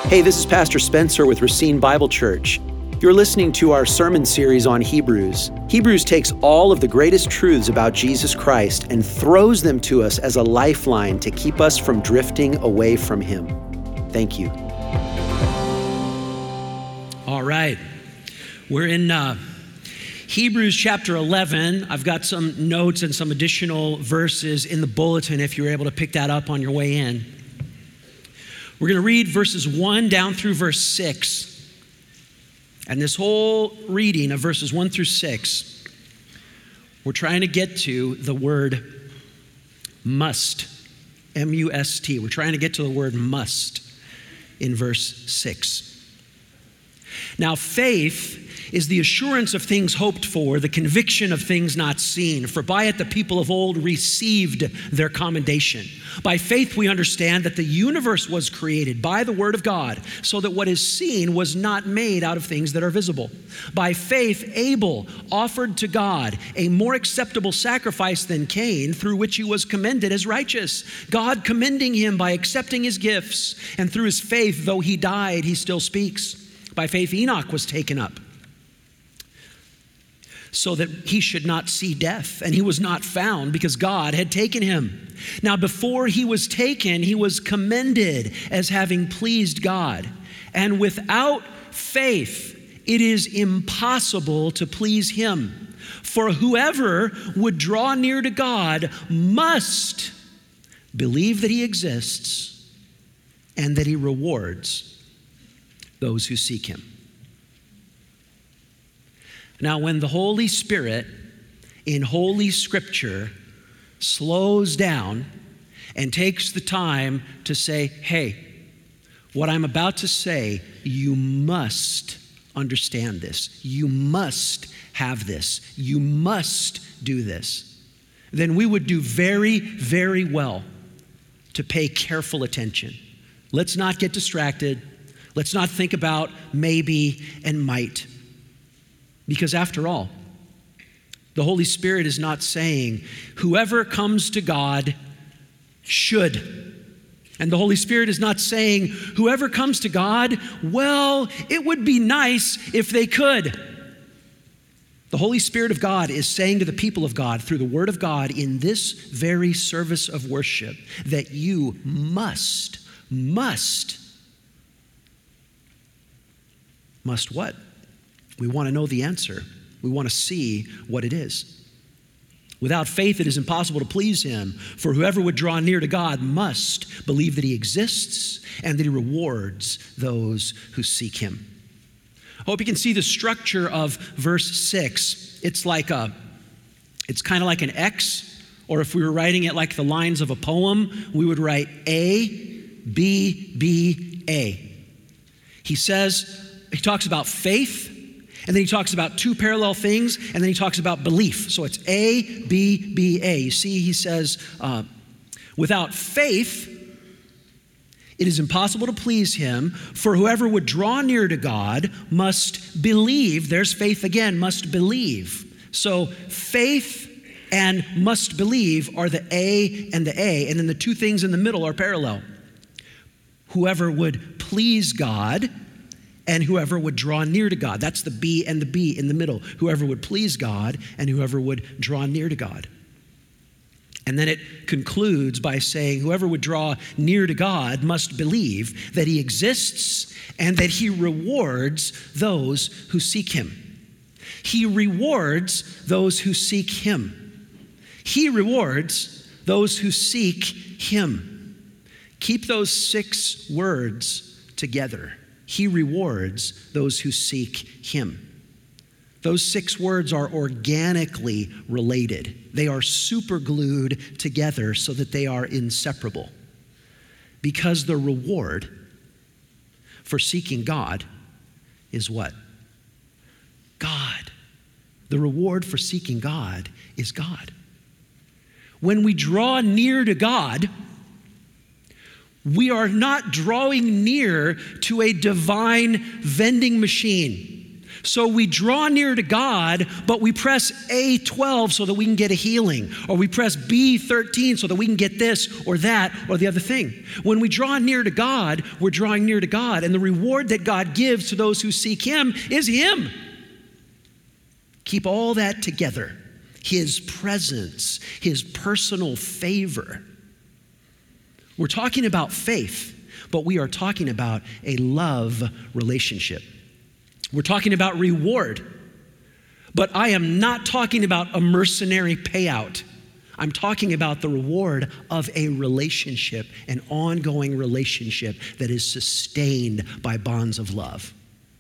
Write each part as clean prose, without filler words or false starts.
Hey, this is Pastor Spencer with Racine Bible Church. You're listening to our sermon series on Hebrews. Hebrews takes all of the greatest truths about Jesus Christ and throws them to us as a lifeline to keep us from drifting away from Him. Thank you. All right. We're in Hebrews chapter 11. I've got some notes and some additional verses in the bulletin if you're able to pick that up on your way in. We're going to read verses 1 down through verse 6. And this whole reading of verses 1 through 6, we're trying to get to the word must, M-U-S-T. We're trying to get to the word must in verse 6. Now, faith is the assurance of things hoped for, the conviction of things not seen. For by it the people of old received their commendation. By faith we understand that the universe was created by the word of God, so that what is seen was not made out of things that are visible. By faith Abel offered to God a more acceptable sacrifice than Cain, through which he was commended as righteous, God commending him by accepting his gifts. And through his faith, though he died, he still speaks. By faith Enoch was taken up, so that he should not see death, and he was not found because God had taken him. Now before he was taken, he was commended as having pleased God. And without faith, it is impossible to please him. For whoever would draw near to God must believe that he exists and that he rewards those who seek him. Now, when the Holy Spirit in Holy Scripture slows down and takes the time to say, hey, what I'm about to say, you must understand this. You must have this. You must do this. Then we would do very, very well to pay careful attention. Let's not get distracted. Let's not think about maybe and might. Because after all, the Holy Spirit is not saying whoever comes to God should. And the Holy Spirit is not saying whoever comes to God, well, it would be nice if they could. The Holy Spirit of God is saying to the people of God through the Word of God in this very service of worship that you must what? We want to know the answer. We want to see what it is. Without faith, it is impossible to please him. For whoever would draw near to God must believe that he exists and that he rewards those who seek him. I hope you can see the structure of verse 6. It's kind of like an X, or if we were writing it like the lines of a poem, we would write A, B, B, A. He talks about faith, and then he talks about two parallel things, and then he talks about belief. So it's A, B, B, A. You see, he says, without faith, it is impossible to please him, for whoever would draw near to God must believe. There's faith again, must believe. So faith and must believe are the A, and then the two things in the middle are parallel. Whoever would please God, and whoever would draw near to God. That's the B and the B in the middle. Whoever would please God and whoever would draw near to God. And then it concludes by saying whoever would draw near to God must believe that he exists and that he rewards those who seek him. He rewards those who seek him. He rewards those who seek him. Keep those 6 words together. He rewards those who seek him. Those 6 words are organically related. They are superglued together so that they are inseparable. Because the reward for seeking God is what? God. The reward for seeking God is God. When we draw near to God, we are not drawing near to a divine vending machine, So we draw near to God, but we press A12 so that we can get a healing, or we press B13 so that we can get this or that or the other thing. When we draw near to God, we're drawing near to God, and the reward that God gives to those who seek Him is Him. Keep all that together. His presence, His personal favor. We're talking about faith, but we are talking about a love relationship. We're talking about reward, but I am not talking about a mercenary payout. I'm talking about the reward of a relationship, an ongoing relationship that is sustained by bonds of love.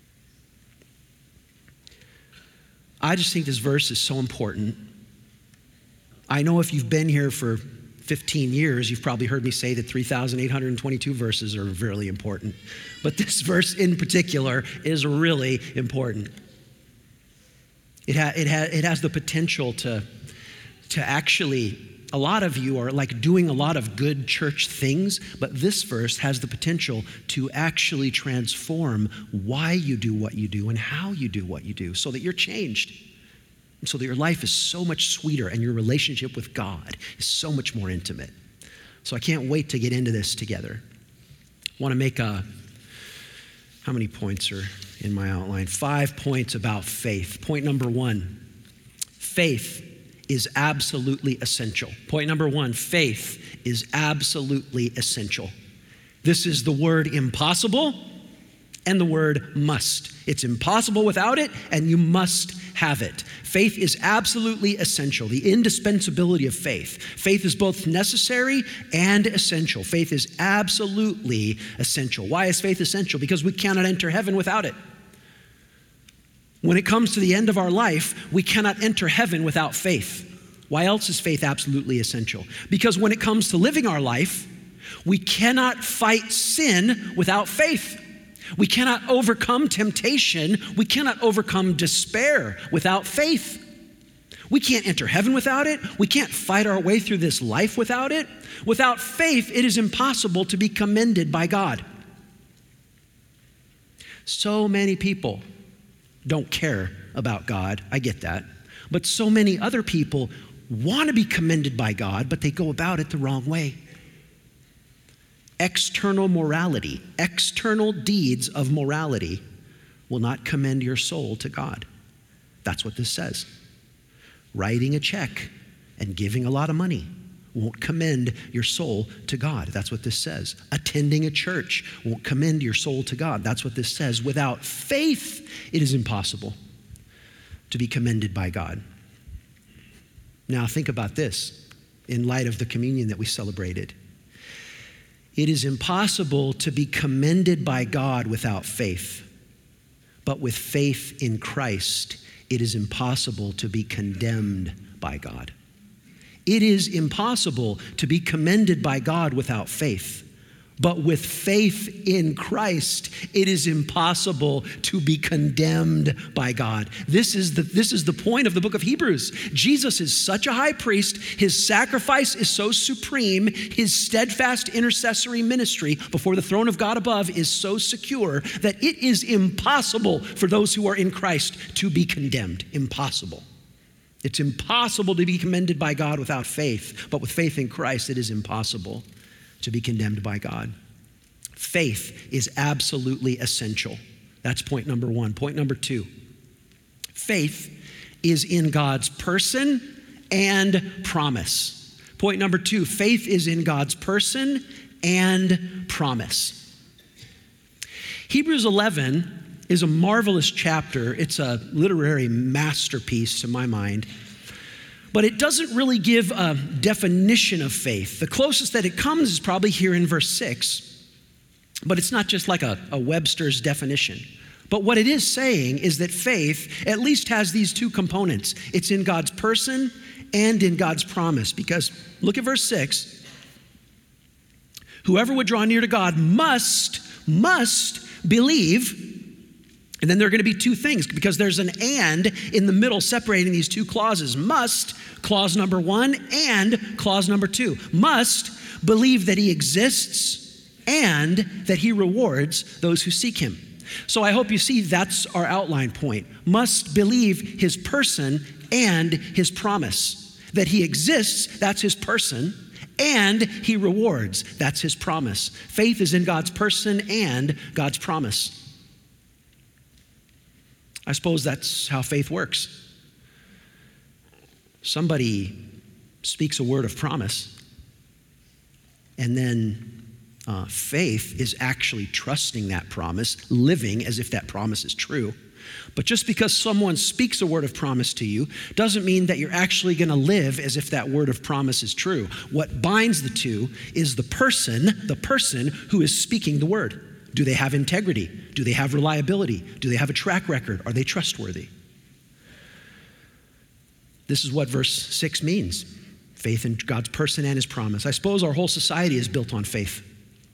I just think this verse is so important. I know if you've been here for 15 years, you've probably heard me say that 3,822 verses are really important. But this verse in particular is really important. It has the potential to actually, a lot of you are like doing a lot of good church things, but this verse has the potential to actually transform why you do what you do and how you do what you do so that you're changed. So that your life is so much sweeter and your relationship with God is so much more intimate. So I can't wait to get into this together. I want to make how many points are in my outline? 5 points about faith. Point number 1, faith is absolutely essential. Point number 1, faith is absolutely essential. This is the word impossible and the word must. It's impossible without it, and you must have it. Faith is absolutely essential, the indispensability of faith. Faith is both necessary and essential. Faith is absolutely essential. Why is faith essential? Because we cannot enter heaven without it. When it comes to the end of our life, we cannot enter heaven without faith. Why else is faith absolutely essential? Because when it comes to living our life, we cannot fight sin without faith. We cannot overcome temptation. We cannot overcome despair without faith. We can't enter heaven without it. We can't fight our way through this life without it. Without faith, it is impossible to be commended by God. So many people don't care about God. I get that. But so many other people want to be commended by God, but they go about it the wrong way. External morality, external deeds of morality will not commend your soul to God. That's what this says. Writing a check and giving a lot of money won't commend your soul to God. That's what this says. Attending a church won't commend your soul to God. That's what this says. Without faith, it is impossible to be commended by God. Now think about this in light of the communion that we celebrated. It is impossible to be commended by God without faith, but with faith in Christ, it is impossible to be condemned by God. It is impossible to be commended by God without faith, but with faith in Christ, it is impossible to be condemned by God. This is the point of the book of Hebrews. Jesus is such a high priest. His sacrifice is so supreme. His steadfast intercessory ministry before the throne of God above is so secure that it is impossible for those who are in Christ to be condemned. Impossible. It's impossible to be commended by God without faith, but with faith in Christ, it is impossible to be condemned by God. Faith is absolutely essential. That's point number 1. Point number 2, faith is in God's person and promise. Point number 2, faith is in God's person and promise. Hebrews 11 is a marvelous chapter. It's a literary masterpiece to my mind. But it doesn't really give a definition of faith. The closest that it comes is probably here in verse 6. But it's not just like a Webster's definition. But what it is saying is that faith at least has these two components. It's in God's person and in God's promise. Because look at verse 6. Whoever would draw near to God must believe. And then there are going to be two things because there's an and in the middle separating these two clauses. Must, clause number 1, and clause number 2. Must believe that he exists and that he rewards those who seek him. So I hope you see that's our outline point. Must believe his person and his promise. That he exists, that's his person, and he rewards, that's his promise. Faith is in God's person and God's promise. I suppose that's how faith works. Somebody speaks a word of promise, and then faith is actually trusting that promise, living as if that promise is true. But just because someone speaks a word of promise to you doesn't mean that you're actually going to live as if that word of promise is true. What binds the two is the person who is speaking the word. Do they have integrity? Do they have reliability? Do they have a track record? Are they trustworthy? This is what verse 6 means. Faith in God's person and his promise. I suppose our whole society is built on faith.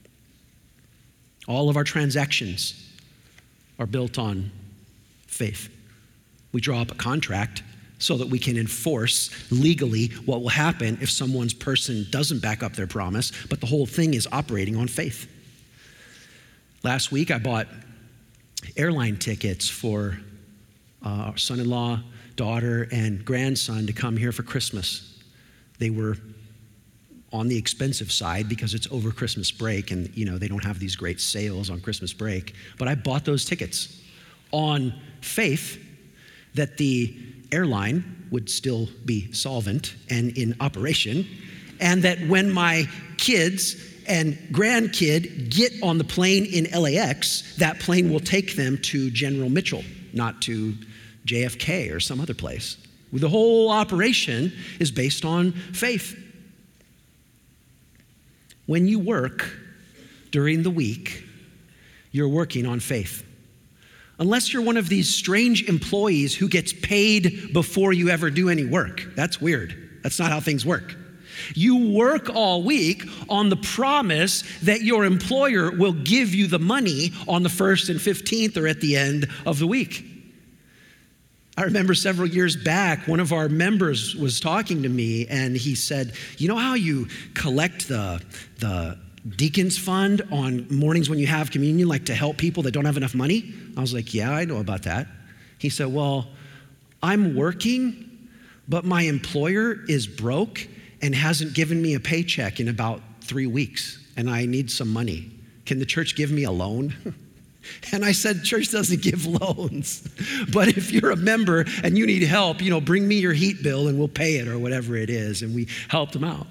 All of our transactions are built on faith. We draw up a contract so that we can enforce legally what will happen if someone's person doesn't back up their promise, but the whole thing is operating on faith. Last week, I bought airline tickets for our son-in-law, daughter, and grandson to come here for Christmas. They were on the expensive side because it's over Christmas break and, they don't have these great sales on Christmas break. But I bought those tickets on faith that the airline would still be solvent and in operation, and that when my kids and grandkid get on the plane in LAX, that plane will take them to General Mitchell, not to JFK or some other place. The whole operation is based on faith. When you work during the week, you're working on faith. Unless you're one of these strange employees who gets paid before you ever do any work. That's weird. That's not how things work. You work all week on the promise that your employer will give you the money on the 1st and 15th or at the end of the week. I remember several years back, one of our members was talking to me and he said, you know how you collect the deacons fund on mornings when you have communion, like to help people that don't have enough money? I was like, yeah, I know about that. He said, well, I'm working, but my employer is broke and hasn't given me a paycheck in about 3 weeks, and I need some money. Can the church give me a loan? And I said, church doesn't give loans. But if you're a member and you need help, bring me your heat bill and we'll pay it or whatever it is. And we helped them out.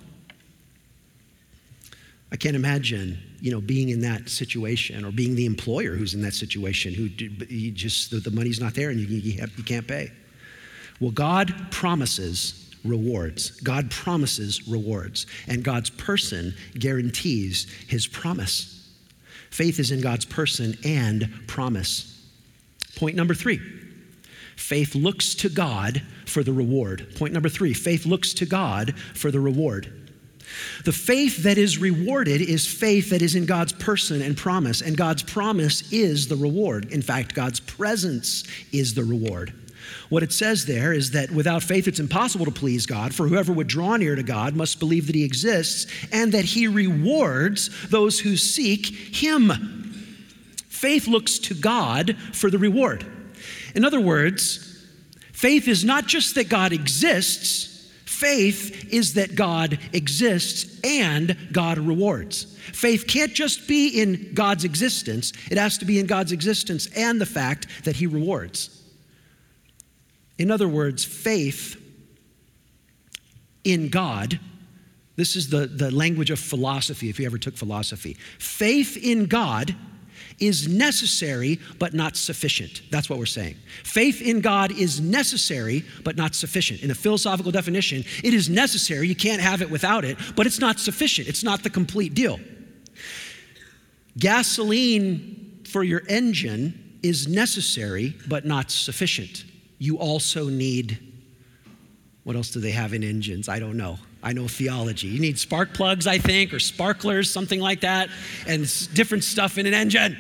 I can't imagine, being in that situation or being the employer who's in that situation, the money's not there and you can't pay. Well, God promises rewards. God promises rewards. And God's person guarantees his promise. Faith is in God's person and promise. Point number 3, faith looks to God for the reward. Point number 3, faith looks to God for the reward. The faith that is rewarded is faith that is in God's person and promise, and God's promise is the reward. In fact, God's presence is the reward. What it says there is that without faith, it's impossible to please God, for whoever would draw near to God must believe that he exists and that he rewards those who seek him. Faith looks to God for the reward. In other words, faith is not just that God exists, faith is that God exists and God rewards. Faith can't just be in God's existence, it has to be in God's existence and the fact that he rewards. In other words, faith in God, this is the language of philosophy, if you ever took philosophy. Faith in God is necessary but not sufficient. That's what we're saying. Faith in God is necessary but not sufficient. In a philosophical definition, it is necessary. You can't have it without it, but it's not sufficient. It's not the complete deal. Gasoline for your engine is necessary but not sufficient. You also need, what else do they have in engines? I don't know. I know theology. You need spark plugs, I think, or sparklers, something like that, and different stuff in an engine.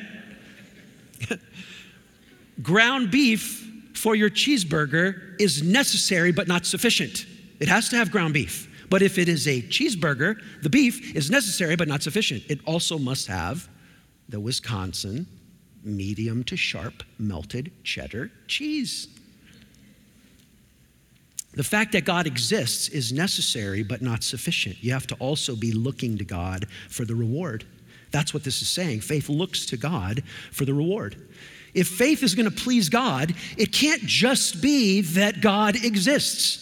Ground beef for your cheeseburger is necessary but not sufficient. It has to have ground beef. But if it is a cheeseburger, the beef is necessary but not sufficient. It also must have the Wisconsin medium to sharp melted cheddar cheese. The fact that God exists is necessary but not sufficient. You have to also be looking to God for the reward. That's what this is saying. Faith looks to God for the reward. If faith is going to please God, it can't just be that God exists.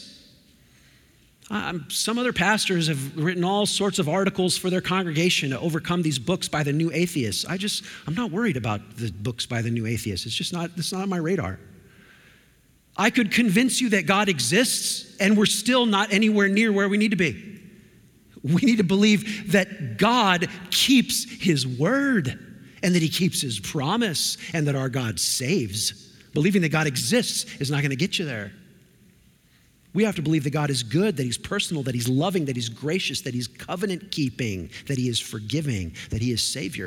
Some other pastors have written all sorts of articles for their congregation to overcome these books by the new atheists. I'm not worried about the books by the new atheists. It's not on my radar. I could convince you that God exists and we're still not anywhere near where we need to be. We need to believe that God keeps his word and that he keeps his promise and that our God saves. Believing that God exists is not going to get you there. We have to believe that God is good, that he's personal, that he's loving, that he's gracious, that he's covenant keeping, that he is forgiving, that he is Savior.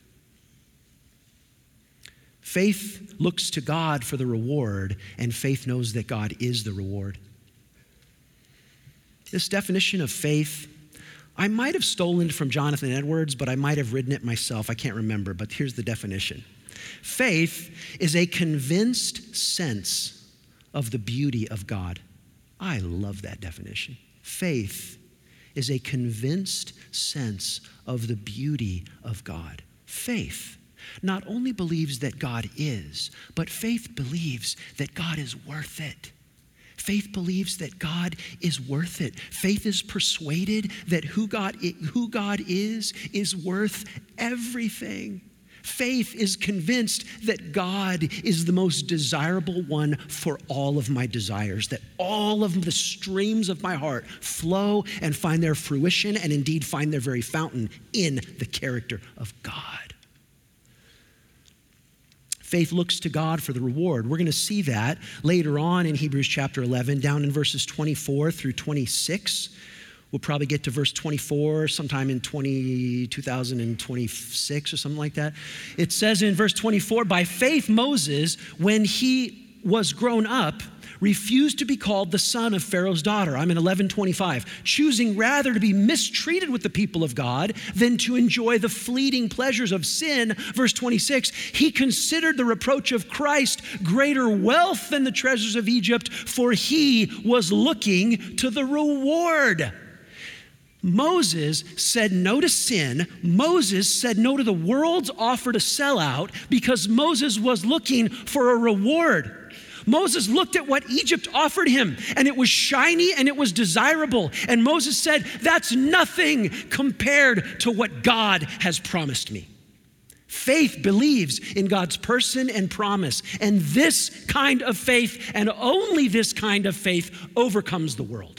Faith looks to God for the reward, and faith knows that God is the reward. This definition of faith, I might have stolen it from Jonathan Edwards, but I might have written it myself. I can't remember, but here's the definition. Faith is a convinced sense of the beauty of God. I love that definition. Faith is a convinced sense of the beauty of God. Faith not only believes that God is, but faith believes that God is worth it. Faith believes that God is worth it. Faith is persuaded that who God is worth everything. Faith is convinced that God is the most desirable one for all of my desires, that all of the streams of my heart flow and find their fruition and indeed find their very fountain in the character of God. Faith looks to God for the reward. We're going to see that later on in Hebrews chapter 11, down in verses 24 through 26. We'll probably get to verse 24 sometime in 2026 or something like that. It says in verse 24, by faith Moses, when he was grown up, refused to be called the son of Pharaoh's daughter. I'm in 11:25, choosing rather to be mistreated with the people of God than to enjoy the fleeting pleasures of sin. Verse 26, he considered the reproach of Christ greater wealth than the treasures of Egypt, for he was looking to the reward. Moses said no to sin. Moses said no to the world's offer to sell out because Moses was looking for a reward. Moses looked at what Egypt offered him, and it was shiny and it was desirable. And Moses said, that's nothing compared to what God has promised me. Faith believes in God's person and promise. And this kind of faith, and only this kind of faith, overcomes the world.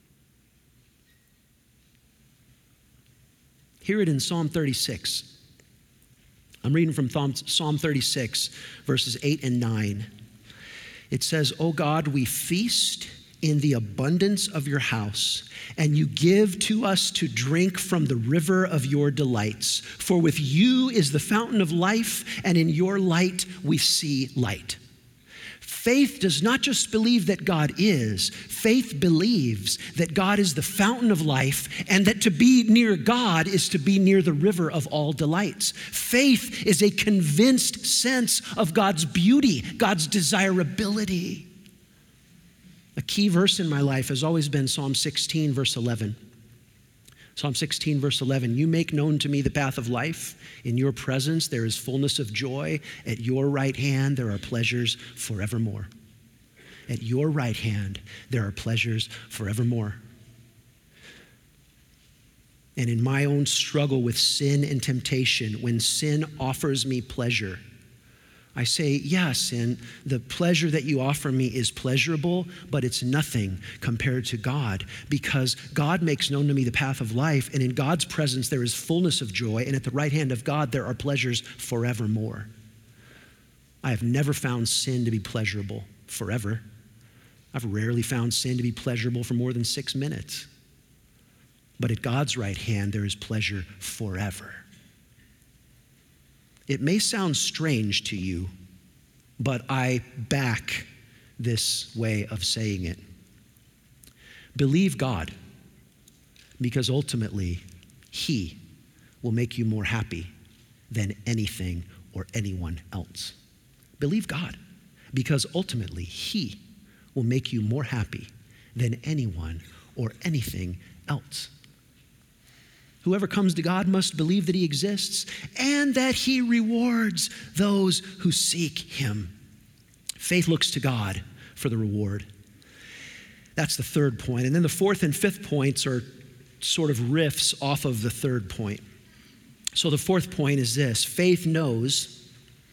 Hear it in Psalm 36. I'm reading from Psalm 36, verses 8 and 9. It says, O God, we feast in the abundance of your house, and you give to us to drink from the river of your delights. For with you is the fountain of life, and in your light we see light. Faith does not just believe that God is, faith believes that God is the fountain of life and that to be near God is to be near the river of all delights. Faith is a convinced sense of God's beauty, God's desirability. A key verse in my life has always been Psalm 16, verse 11. Psalm 16, verse 11, you make known to me the path of life. In your presence there is fullness of joy. At your right hand there are pleasures forevermore. At your right hand there are pleasures forevermore. And in my own struggle with sin and temptation, when sin offers me pleasure, I say, yeah, sin, the pleasure that you offer me is pleasurable, but it's nothing compared to God, because God makes known to me the path of life, and in God's presence there is fullness of joy, and at the right hand of God there are pleasures forevermore. I have never found sin to be pleasurable forever. I've rarely found sin to be pleasurable for more than 6 minutes. But at God's right hand there is pleasure forever. It may sound strange to you, but I back this way of saying it. Believe God, because ultimately, He will make you more happy than anything or anyone else. Believe God, because ultimately he will make you more happy than anyone or anything else. Whoever comes to God must believe that he exists and that he rewards those who seek him. Faith looks to God for the reward. That's the third point. And then the fourth and fifth points are sort of riffs off of the third point. So the fourth point is this: faith knows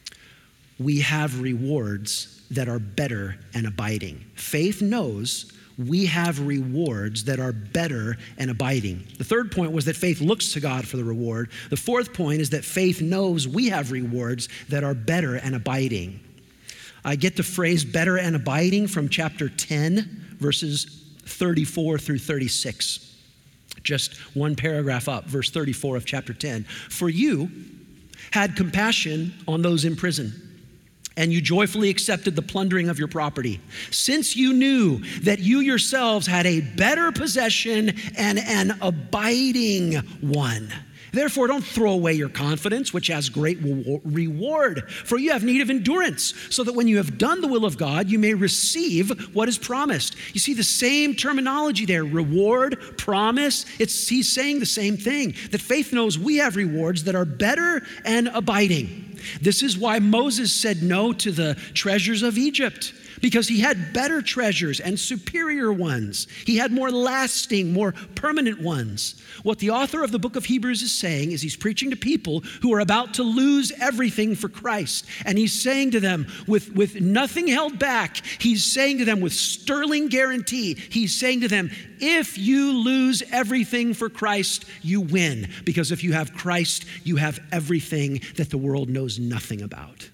we have rewards that are better and abiding. Faith knows we have rewards that are better and abiding. The third point was that faith looks to God for the reward. The fourth point is that faith knows we have rewards that are better and abiding. I get the phrase better and abiding from chapter 10, verses 34 through 36. Just one paragraph up, verse 34 of chapter 10. For you had compassion on those in prison, and you joyfully accepted the plundering of your property, since you knew that you yourselves had a better possession and an abiding one. Therefore, don't throw away your confidence, which has great reward, for you have need of endurance, so that when you have done the will of God, you may receive what is promised. You see the same terminology there: reward, promise. He's saying the same thing, that faith knows we have rewards that are better and abiding. This is why Moses said no to the treasures of Egypt, because he had better treasures and superior ones. He had more lasting, more permanent ones. What the author of the book of Hebrews is saying is he's preaching to people who are about to lose everything for Christ. And he's saying to them with nothing held back, he's saying to them with sterling guarantee, he's saying to them, if you lose everything for Christ, you win. Because if you have Christ, you have everything that the world knows nothing about.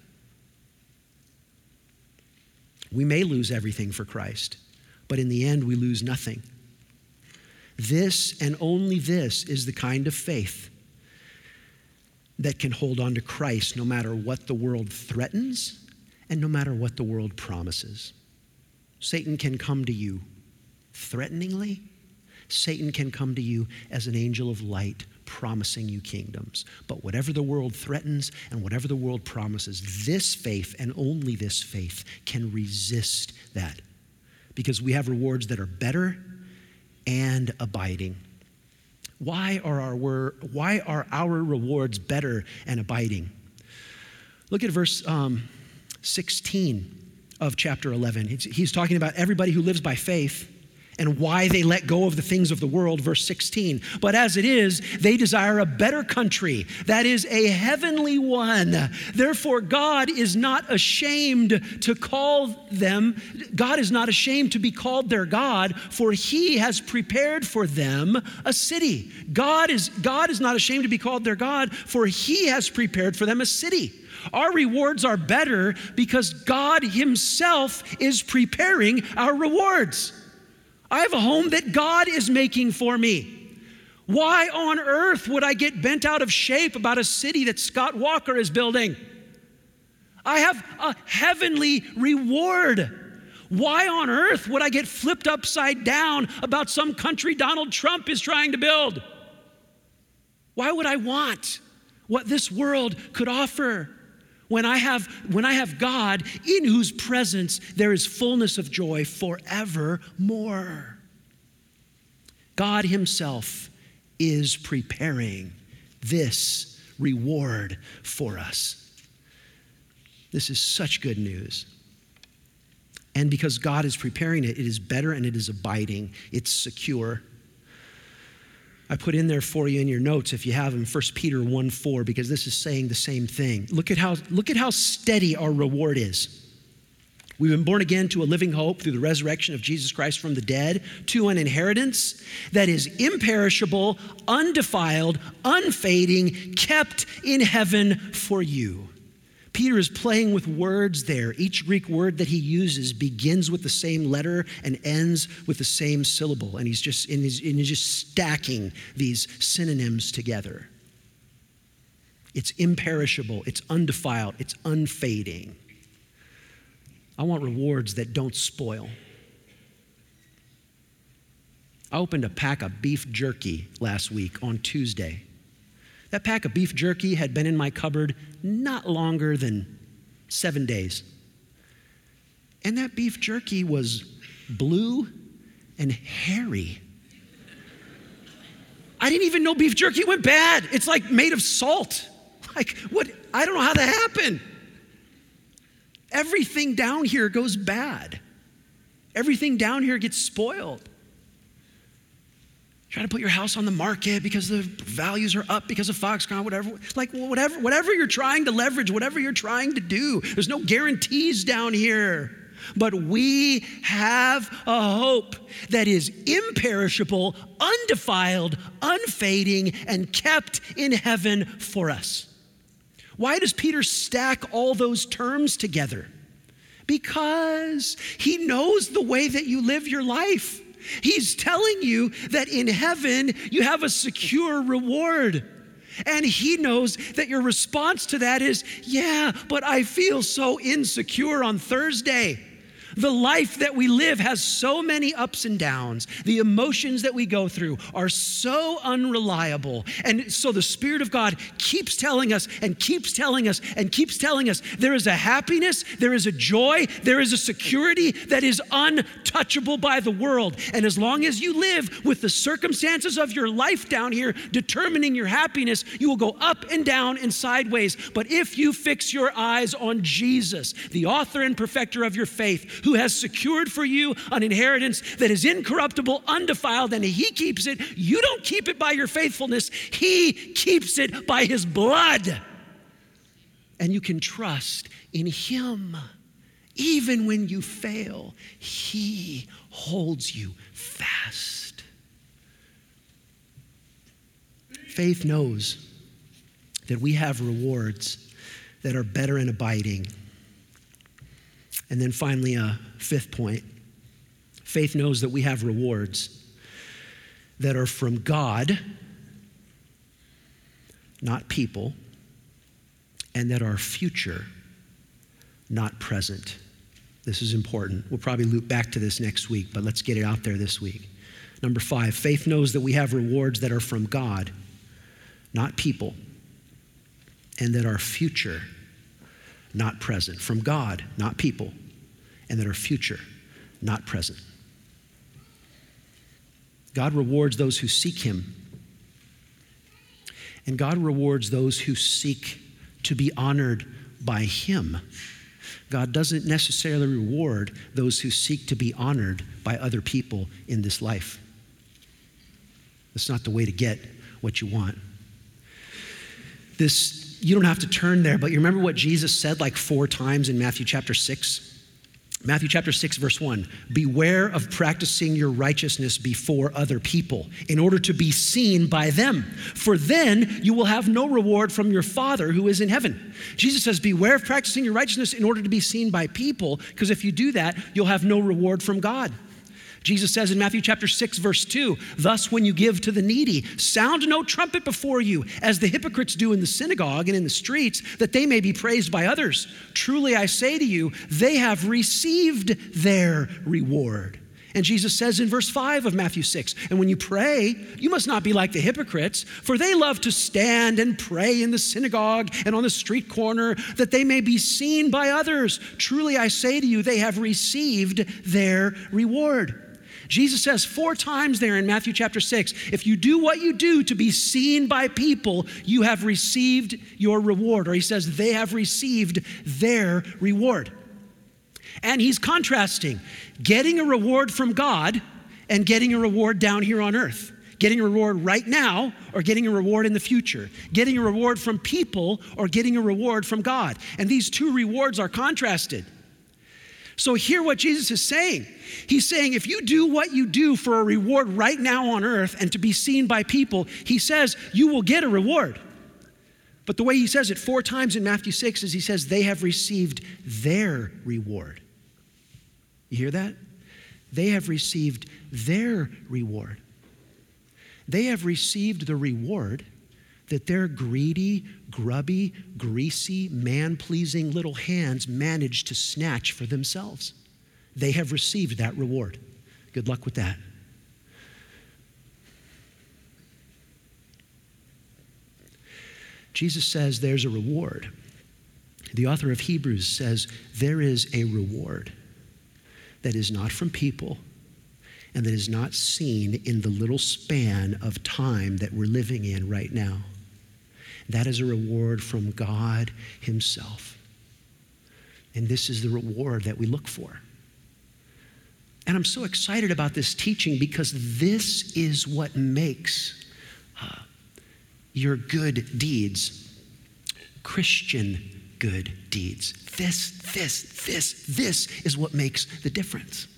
We may lose everything for Christ, but in the end, we lose nothing. This and only this is the kind of faith that can hold on to Christ no matter what the world threatens and no matter what the world promises. Satan can come to you threateningly. Satan can come to you as an angel of light, promising you kingdoms. But whatever the world threatens and whatever the world promises, this faith and only this faith can resist that, because we have rewards that are better and abiding. Why are our rewards better and abiding? Look at verse 16 of chapter 11. He's talking about everybody who lives by faith and why they let go of the things of the world, verse 16. But as it is, they desire a better country, that is a heavenly one. Therefore, God is not ashamed to call them. God is not ashamed to be called their God, for he has prepared for them a city. God is not ashamed to be called their God, for he has prepared for them a city. Our rewards are better because God himself is preparing our rewards. I have a home that God is making for me. Why on earth would I get bent out of shape about a city that Scott Walker is building? I have a heavenly reward. Why on earth would I get flipped upside down about some country Donald Trump is trying to build? Why would I want what this world could offer when I have God, in whose presence there is fullness of joy forevermore? God himself is preparing this reward for us. This is such good news. And because God is preparing it, it is better and it is abiding. It's secure. I put in there for you in your notes, if you have them, 1 Peter 1:4, because this is saying the same thing. Look at how steady our reward is. We've been born again to a living hope through the resurrection of Jesus Christ from the dead, to an inheritance that is imperishable, undefiled, unfading, kept in heaven for you. Peter is playing with words there. Each Greek word that he uses begins with the same letter and ends with the same syllable. And he's just stacking these synonyms together. It's imperishable, it's undefiled, it's unfading. I want rewards that don't spoil. I opened a pack of beef jerky last week on Tuesday. That pack of beef jerky had been in my cupboard not longer than 7 days. And that beef jerky was blue and hairy. I didn't even know beef jerky went bad. It's like made of salt. Like, what? I don't know how that happened. Everything down here goes bad. Everything down here gets spoiled. Try to put your house on the market because the values are up because of Foxconn, whatever you're trying to leverage, whatever you're trying to do. There's no guarantees down here. But we have a hope that is imperishable, undefiled, unfading, and kept in heaven for us. Why does Peter stack all those terms together? Because he knows the way that you live your life. He's telling you that in heaven you have a secure reward. And he knows that your response to that is, yeah, but I feel so insecure on Thursday. The life that we live has so many ups and downs. The emotions that we go through are so unreliable. And so the Spirit of God keeps telling us and keeps telling us and keeps telling us there is a happiness, there is a joy, there is a security that is untouchable by the world. And as long as you live with the circumstances of your life down here determining your happiness, you will go up and down and sideways. But if you fix your eyes on Jesus, the author and perfecter of your faith, who has secured for you an inheritance that is incorruptible, undefiled, and he keeps it. You don't keep it by your faithfulness. He keeps it by his blood. And you can trust in him. Even when you fail, he holds you fast. Faith knows that we have rewards that are better and abiding. And then finally, a fifth point. Faith knows that we have rewards that are from God, not people, and that are future, not present. This is important. We'll probably loop back to this next week, but let's get it out there this week. Number 5, faith knows that we have rewards that are from God, not people, and that are future, not present. From God, not people, and that are future, not present. God rewards those who seek him, and God rewards those who seek to be honored by him. God doesn't necessarily reward those who seek to be honored by other people in this life. That's not the way to get what you want. You don't have to turn there, but you remember what Jesus said like 4 times in Matthew chapter 6? Matthew chapter 6, verse 1, beware of practicing your righteousness before other people in order to be seen by them, for then you will have no reward from your Father who is in heaven. Jesus says, beware of practicing your righteousness in order to be seen by people, because if you do that, you'll have no reward from God. Jesus says in Matthew chapter 6, verse 2, thus when you give to the needy, sound no trumpet before you, as the hypocrites do in the synagogue and in the streets, that they may be praised by others. Truly I say to you, they have received their reward. And Jesus says in verse 5 of Matthew 6, and when you pray, you must not be like the hypocrites, for they love to stand and pray in the synagogue and on the street corner, that they may be seen by others. Truly I say to you, they have received their reward. Jesus says 4 times there in Matthew chapter 6, if you do what you do to be seen by people, you have received your reward. Or he says they have received their reward. And he's contrasting getting a reward from God and getting a reward down here on earth. Getting a reward right now or getting a reward in the future. Getting a reward from people or getting a reward from God. And these 2 rewards are contrasted. So hear what Jesus is saying. He's saying if you do what you do for a reward right now on earth and to be seen by people, he says you will get a reward. But the way he says it 4 times in Matthew 6 is he says they have received their reward. You hear that? They have received their reward. They have received the reward that their greedy, grubby, greasy, man-pleasing little hands managed to snatch for themselves. They have received that reward. Good luck with that. Jesus says there's a reward. The author of Hebrews says there is a reward that is not from people and that is not seen in the little span of time that we're living in right now. That is a reward from God himself. And this is the reward that we look for. And I'm so excited about this teaching because this is what makes your good deeds Christian good deeds. This is what makes the difference.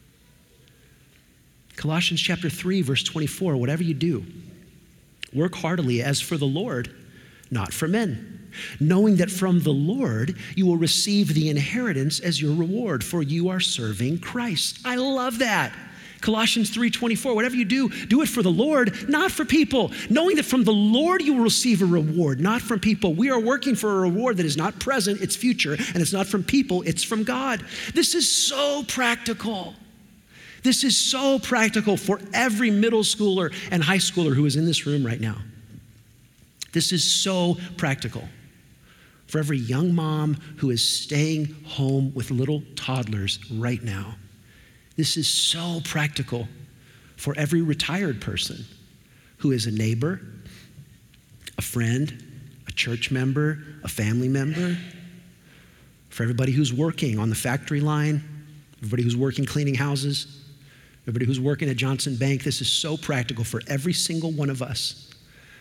Colossians chapter 3, verse 24, whatever you do, work heartily as for the Lord, not for men, knowing that from the Lord you will receive the inheritance as your reward, for you are serving Christ. I love that. Colossians 3:24, whatever you do, do it for the Lord, not for people, knowing that from the Lord you will receive a reward, not from people. We are working for a reward that is not present, it's future, and it's not from people, it's from God. This is so practical. This is so practical for every middle schooler and high schooler who is in this room right now. This is so practical for every young mom who is staying home with little toddlers right now. This is so practical for every retired person who is a neighbor, a friend, a church member, a family member, for everybody who's working on the factory line, everybody who's working cleaning houses, everybody who's working at Johnson Bank. This is so practical for every single one of us.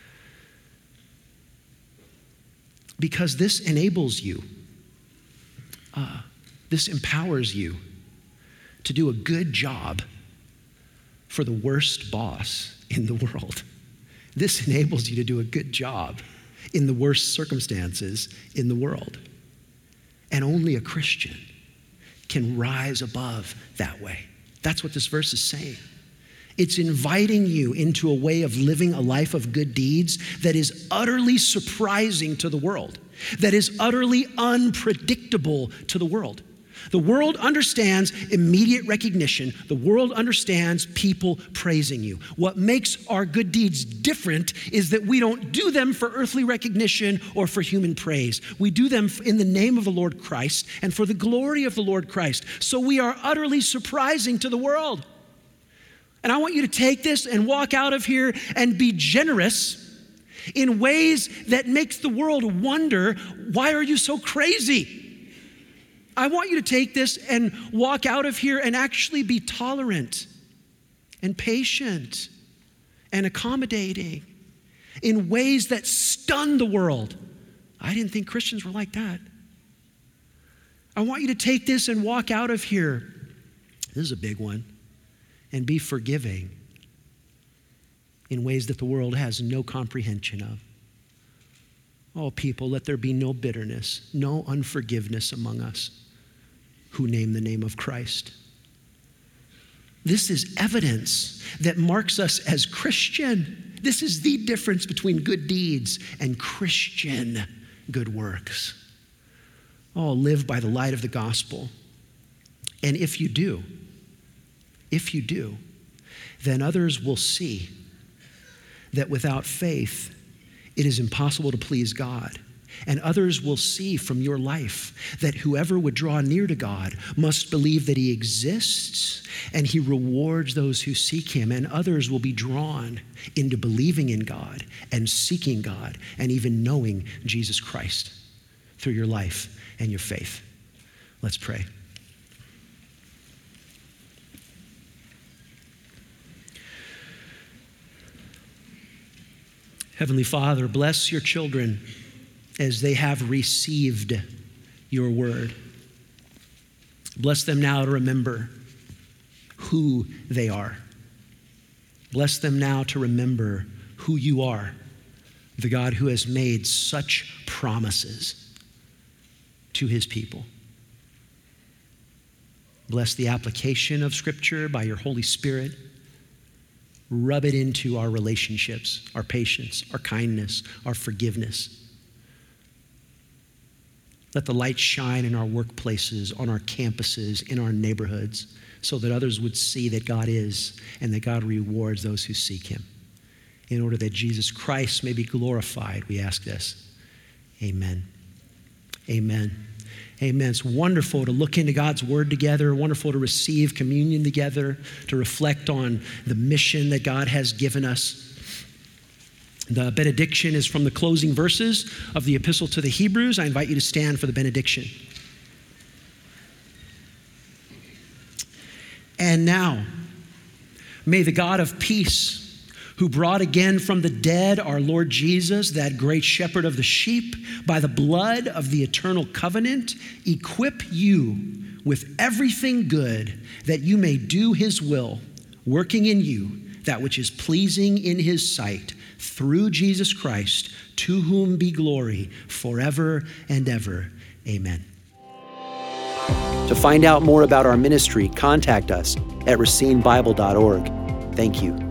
Because this enables you, this empowers you to do a good job for the worst boss in the world. This enables you to do a good job in the worst circumstances in the world. And only a Christian can rise above that way. That's what this verse is saying. It's inviting you into a way of living a life of good deeds that is utterly surprising to the world, that is utterly unpredictable to the world. The world understands immediate recognition. The world understands people praising you. What makes our good deeds different is that we don't do them for earthly recognition or for human praise. We do them in the name of the Lord Christ and for the glory of the Lord Christ. So we are utterly surprising to the world. And I want you to take this and walk out of here and be generous in ways that makes the world wonder, why are you so crazy? I want you to take this and walk out of here and actually be tolerant and patient and accommodating in ways that stun the world. I didn't think Christians were like that. I want you to take this and walk out of here. This is a big one. And be forgiving in ways that the world has no comprehension of. Oh, people, let there be no bitterness, no unforgiveness among us who name the name of Christ. This is evidence that marks us as Christian. This is the difference between good deeds and Christian good works. Oh, live by the light of the gospel. And if you do, then others will see that without faith, it is impossible to please God. And others will see from your life that whoever would draw near to God must believe that he exists and he rewards those who seek him. And others will be drawn into believing in God and seeking God and even knowing Jesus Christ through your life and your faith. Let's pray. Heavenly Father, bless your children as they have received your word. Bless them now to remember who they are. Bless them now to remember who you are, the God who has made such promises to his people. Bless the application of Scripture by your Holy Spirit. Rub it into our relationships, our patience, our kindness, our forgiveness. Let the light shine in our workplaces, on our campuses, in our neighborhoods, so that others would see that God is and that God rewards those who seek him. In order that Jesus Christ may be glorified, we ask this Amen. Amen. Amen. It's wonderful to look into God's word together, wonderful to receive communion together, to reflect on the mission that God has given us. The benediction is from the closing verses of the epistle to the Hebrews. I invite you to stand for the benediction. And now, may the God of peace, who brought again from the dead our Lord Jesus, that great shepherd of the sheep, by the blood of the eternal covenant, equip you with everything good, that you may do his will, working in you that which is pleasing in his sight, through Jesus Christ, to whom be glory forever and ever. Amen. To find out more about our ministry, contact us at racinebible.org. Thank you.